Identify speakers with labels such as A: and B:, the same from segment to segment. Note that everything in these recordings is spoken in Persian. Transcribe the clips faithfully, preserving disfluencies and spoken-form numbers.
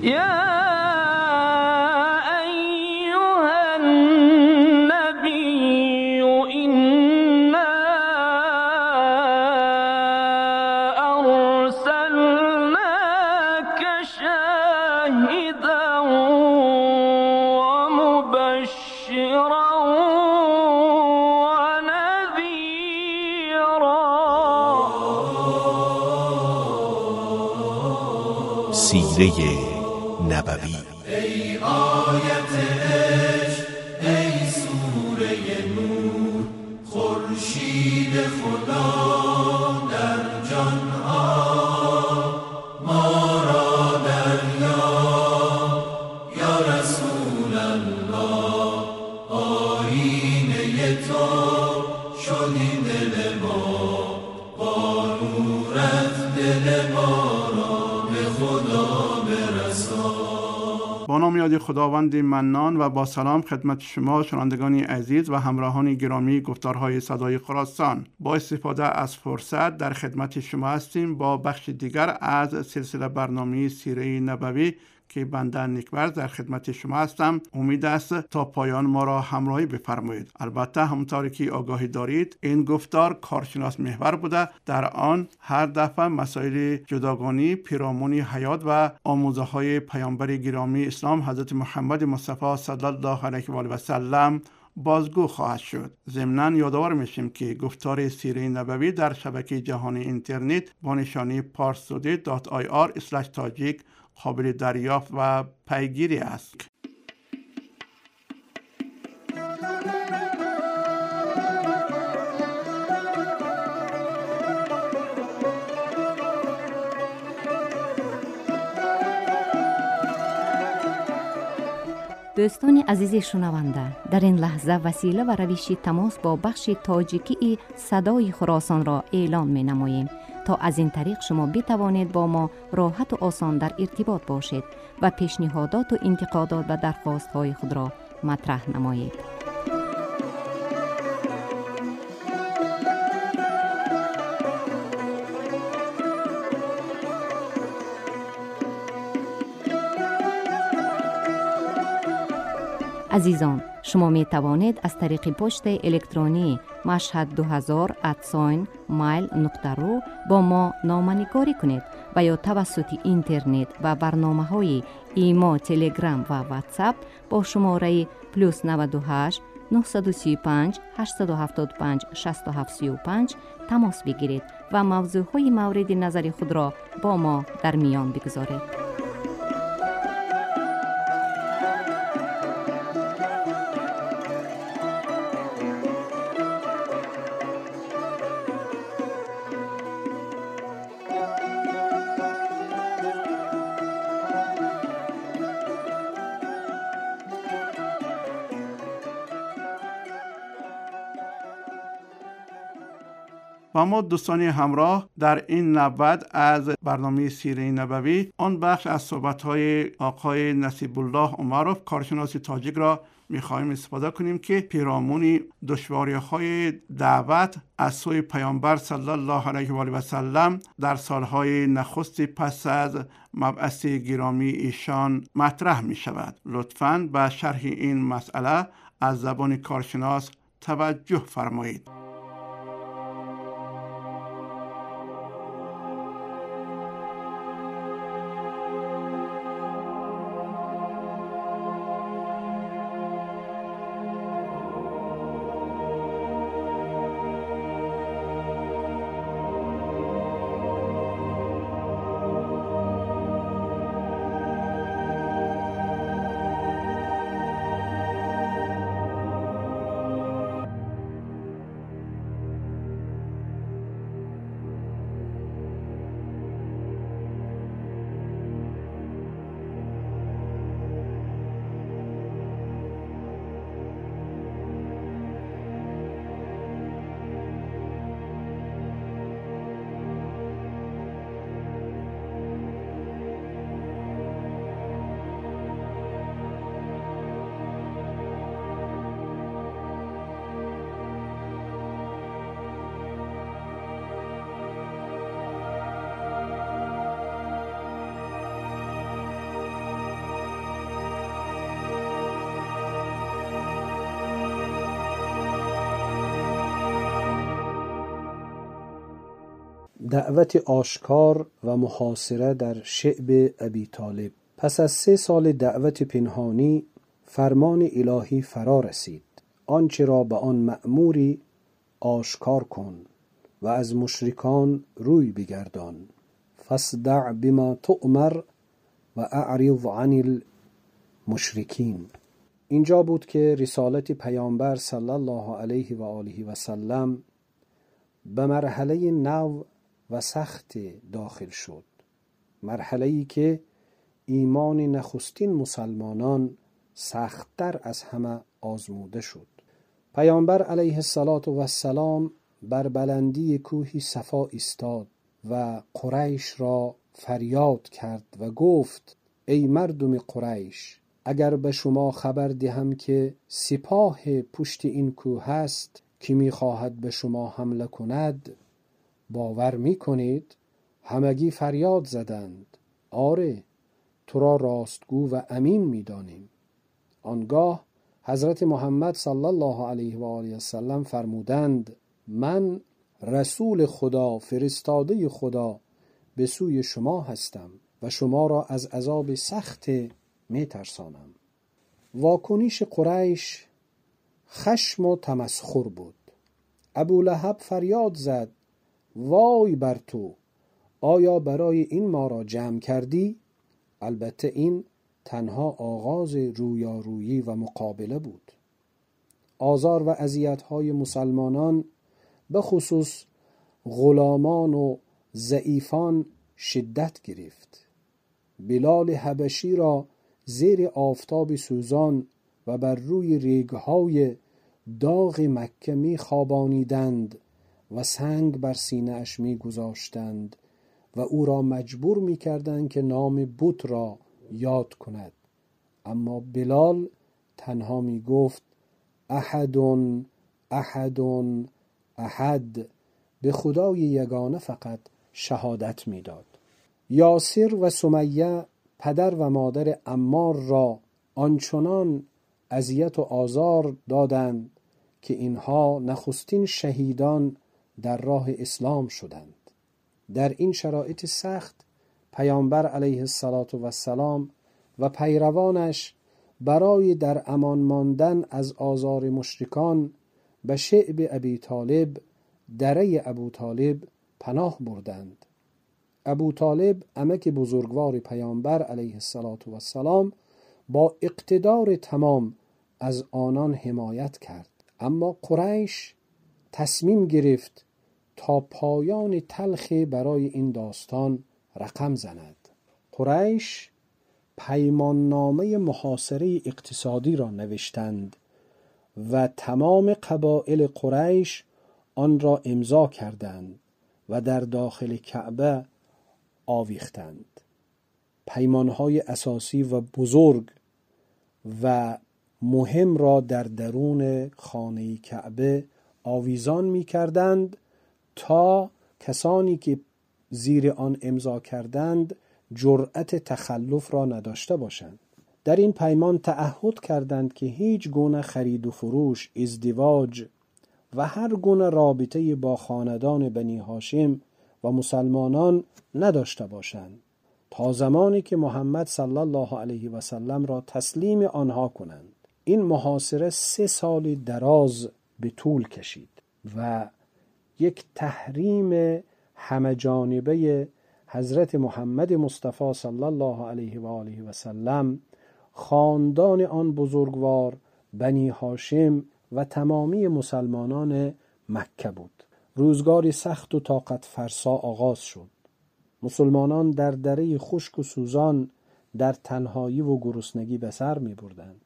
A: يا أيها النبي إنا أرسلناك شاهدا ومبشرا ونذيرا.
B: سیره نبوی.
C: ای آیت عشق، ای سوره نور، خورشید خدا در جان ها، ما را دریاب یا رسول الله. آیینه تو شدی دل ما، با نورت دل ما را به خدا برسان.
D: با نام یاد خداوند منان و با سلام خدمت شما شنوندگان عزیز و همراهان گرامی گفتارهای صدای خراسان. با استفاده از فرصت در خدمت شما هستیم با بخش دیگر از سلسله برنامه سیره نبوی که بنده نیکبرز در خدمت شما هستم. امید است تا پایان ما را همراهی بفرمایید. البته همونطوری که آگاهی دارید این گفتار کارشناس محور بوده، در آن هر دفعه مسائل جداگانه پیرامون حیات و آموزه های پیامبر گرامی اسلام حضرت محمد مصطفی صلی الله علیه و آله و سلم بازگو خواهد شد. ضمناً یادآور میشیم که گفتار سیره نبوی در شبکه جهانی اینترنت با نشانی parstoday دات آی آر اسلش تاجیک قابل دریافت و پیگیری است.
E: دوستان عزیز شنونده، در این لحظه وسیله و روش تماس با بخش تاجیکی صدای خراسان را اعلان می نماییم تا از این طریق شما بتوانید با ما راحت و آسان در ارتباط باشید و پیشنهادات و انتقادات و درخواست های خود را مطرح نمایید. عزیزان، شما می توانید از طریق پست الکترونی مشهد دو هزار ات مایل نقطه رو با ما نامه‌نگاری کنید و یا توسط اینترنت و برنامه‌های ایما، تلگرام و واتساپ با شماره پلوس نود و هشت نه سه پنج هشت هفت پنج شش هفت سه پنج تماس بگیرید و موضوعهای مورد نظر خود را با ما در میان بگذارید.
D: و ما دوستان همراه در این نبود از برنامه سیره نبوی آن بخش از صحبت‌های آقای نصیب الله عمرов کارشناس تاجیک را می‌خواهیم استفاده کنیم که پیرامون دشواری‌های دعوت از سوی پیامبر صلی الله علیه و آله و سلم در سالهای نخست پس از مبعث گرامی ایشان مطرح می‌شود. لطفاً به شرح این مسئله از زبان کارشناس توجه فرمایید.
F: دعوت آشکار و محاصره در شعب ابی طالب. پس از سه سال دعوت پنهانی فرمان الهی فرا رسید: آنچه را به آن مأموری آشکار کن و از مشرکان روی بگردان. فاصدع بما تؤمر و اعرض عن المشرکین. اینجا بود که رسالت پیامبر صلی الله علیه و آله و سلم به مرحله نو و سخت داخل شد، مرحله‌ای که ایمان نخستین مسلمانان سخت‌تر از همه آزموده شد. پیامبر علیه السلام بر بلندی کوهی صفا ایستاد و قریش را فریاد کرد و گفت: ای مردم قریش، اگر به شما خبر دهم که سپاه پشت این کوه است که می‌خواهد به شما حمله کند، باور می‌کنید؟ همگی فریاد زدند: آره، تو را راستگو و امین می‌دانیم. آنگاه حضرت محمد صلی الله علیه و آله و سلم فرمودند: من رسول خدا، فرستاده خدا به سوی شما هستم و شما را از عذاب سخت می ترسانم. واکنش قریش خشم و تمسخر بود. ابو لهب فریاد زد: وای بر تو، آیا برای این ما را جمع کردی؟ البته این تنها آغاز رویارویی و مقابله بود. آزار و اذیت‌های مسلمانان به خصوص غلامان و ضعیفان شدت گرفت. بلال حبشی را زیر آفتاب سوزان و بر روی ریگ‌های داغ مکه می خوابانیدند و سنگ بر سینه اش می گذاشتند و او را مجبور می کردند که نام بت را یاد کند. اما بلال تنها می گفت: احدون احدون احد، به خدای یگانه فقط شهادت می داد. یاسر و سمیه پدر و مادر عمار را آنچنان اذیت و آزار دادند که اینها نخستین شهیدان در راه اسلام شدند. در این شرایط سخت پیامبر علیه السلام و پیروانش برای در امان ماندن از آزار مشرکان به شعب ابی طالب، دره ابو طالب، پناه بردند. ابو طالب عمک بزرگوار پیامبر علیه السلام با اقتدار تمام از آنان حمایت کرد. اما قریش تصمیم گرفت تا پایان تلخ برای این داستان رقم زند. قریش پیمان نامه محاصره اقتصادی را نوشتند و تمام قبایل قریش آن را امضا کردند و در داخل کعبه آویختند. پیمانهای اساسی و بزرگ و مهم را در درون خانه کعبه آویزان می کردند تا کسانی که زیر آن امضا کردند جرأت تخلف را نداشته باشند. در این پیمان تعهد کردند که هیچ گونه خرید و فروش، ازدواج و هر گونه رابطه با خاندان بنی هاشم و مسلمانان نداشته باشند تا زمانی که محمد صلی الله علیه و سلم را تسلیم آنها کنند. این محاصره سه سال دراز به طول کشید و یک تحریم همه جانبه حضرت محمد مصطفی صلی الله علیه و آله و سلم، خاندان آن بزرگوار، بنی هاشم و تمامی مسلمانان مکه بود. روزگاری سخت و طاقت فرسا آغاز شد. مسلمانان در دره خشک و سوزان در تنهایی و گرسنگی به سر می بردند.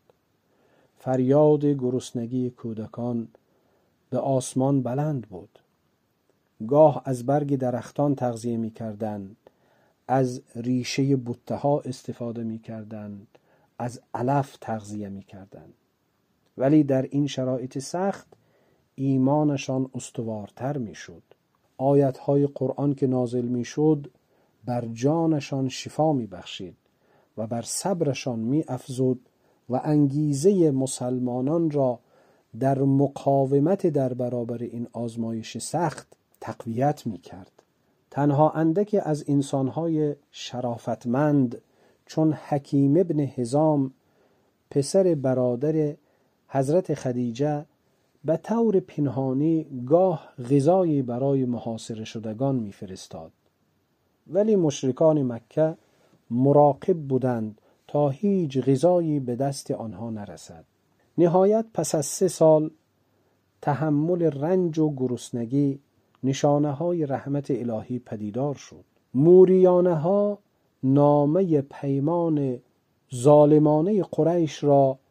F: فریاد گرسنگی کودکان به آسمان بلند بود. گاه از برگ درختان تغذیه می کردند، از ریشه بوته ها استفاده می کردند، از علف تغذیه می کردند. ولی در این شرایط سخت ایمانشان استوارتر می شد. آیتهای قرآن که نازل می شد بر جانشان شفا می بخشید و بر صبرشان می افزود و انگیزه مسلمانان را در مقاومت در برابر این آزمایش سخت تقویت می کرد. تنها اندکی از انسانهای شرافتمند چون حکیم ابن حزام پسر برادر حضرت خدیجه به طور پنهانی گاه غذایی برای محاصره شدگان میفرستاد، ولی مشرکان مکه مراقب بودند تا هیچ غذایی به دست آنها نرسد. نهایت پس از سه سال تحمل رنج و گرسنگی نشانه های رحمت الهی پدیدار شد. موریانه ها نامه پیمان ظالمانه قریش را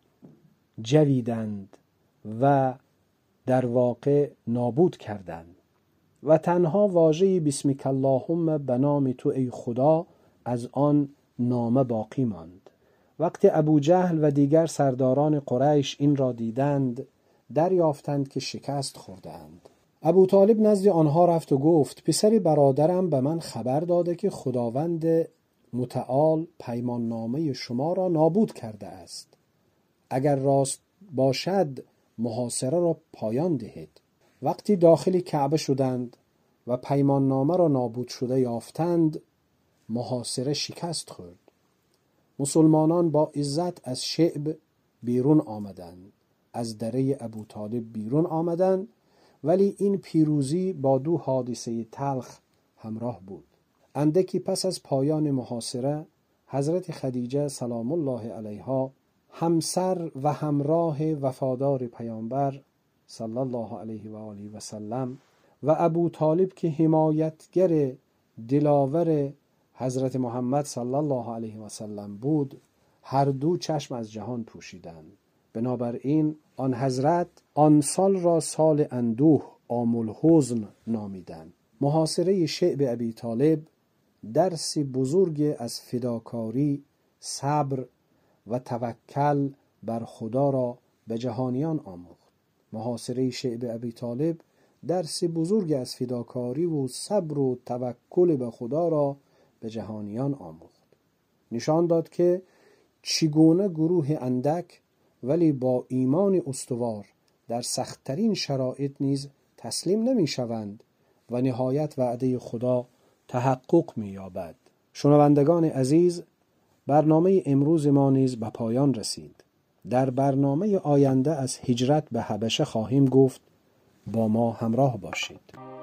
F: جویدند و در واقع نابود کردند و تنها واژه بسمک اللهم به نام تو ای خدا از آن نامه باقی ماند. وقتی ابو جهل و دیگر سرداران قریش این را دیدند دریافتند که شکست خوردند. ابو طالب نزد آنها رفت و گفت پسر برادرم به من خبر داده که خداوند متعال پیمان نامه شما را نابود کرده است. اگر راست باشد محاصره را پایان دهید. وقتی داخل کعبه شدند و پیمان نامه را نابود شده یافتند محاصره شکست خورد. مسلمانان با عزت از شعب بیرون آمدند، از دره ابو طالب بیرون آمدند، ولی این پیروزی با دو حادثه تلخ همراه بود. اندکی پس از پایان محاصره حضرت خدیجه سلام الله علیها همسر و همراه وفادار پیامبر صلی الله علیه و آله و سلم و ابو طالب که حمایتگر دلاور حضرت محمد صلی الله علیه و سلم بود هر دو چشم از جهان پوشیدند. بنابراین آن حضرت آن سال را سال اندوه عام الحزن نامیدند. محاصره شعب ابی طالب درس بزرگ از فداکاری، صبر و توکل بر خدا را به جهانیان آموخت. محاصره شعب ابی طالب درس بزرگ از فداکاری و صبر و توکل به خدا را به جهانیان آموخت. نشان داد که چگونه گروه اندک ولی با ایمان استوار در سخت‌ترین شرایط نیز تسلیم نمی‌شوند و نهایت وعده خدا تحقق می‌یابد. شنوندگان عزیز، برنامه امروز ما نیز به پایان رسید. در برنامه آینده از هجرت به حبشه خواهیم گفت. با ما همراه باشید.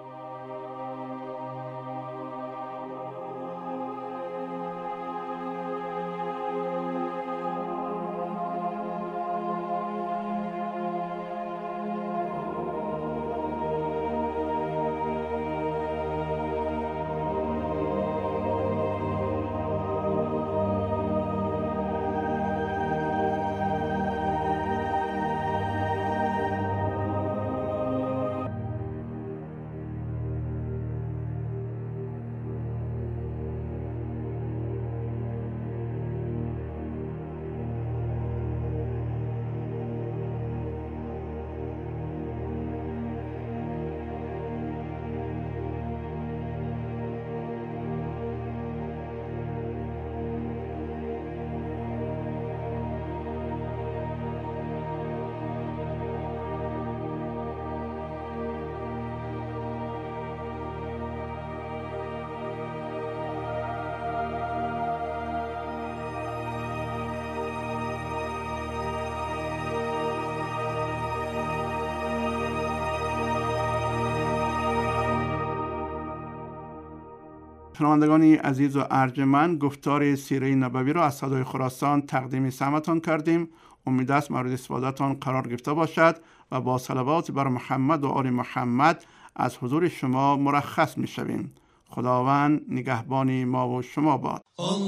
D: شنوندگانی عزیز و ارجمند، گفتار سیره نبوی را از صدای خراسان تقدیم سمعتان کردیم. امید است مورد استفادهتان قرار گرفته باشد و با صلوات بر محمد و آل محمد از حضور شما مرخص می شویم. خداوند نگهبان ما و شما باد.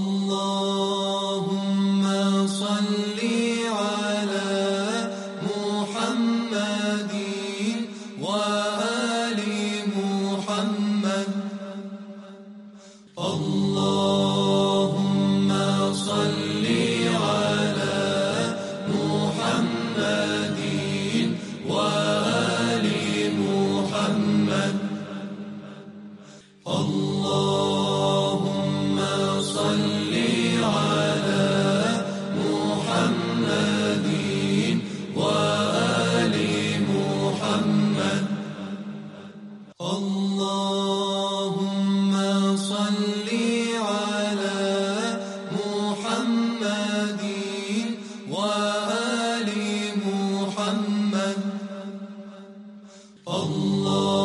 C: اللهم صلی علی محمد و آل محمد. اللهم صلی علی محمد و آل محمد. اللهم صل على الله